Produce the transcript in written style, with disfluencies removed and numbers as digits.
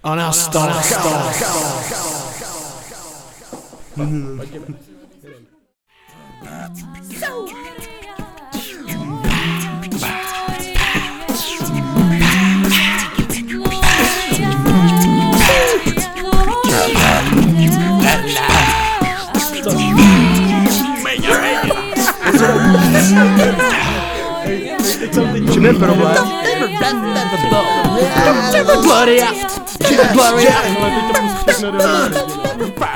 A nastal. Čím je problém? Bloody out. Ale teď to musíš tak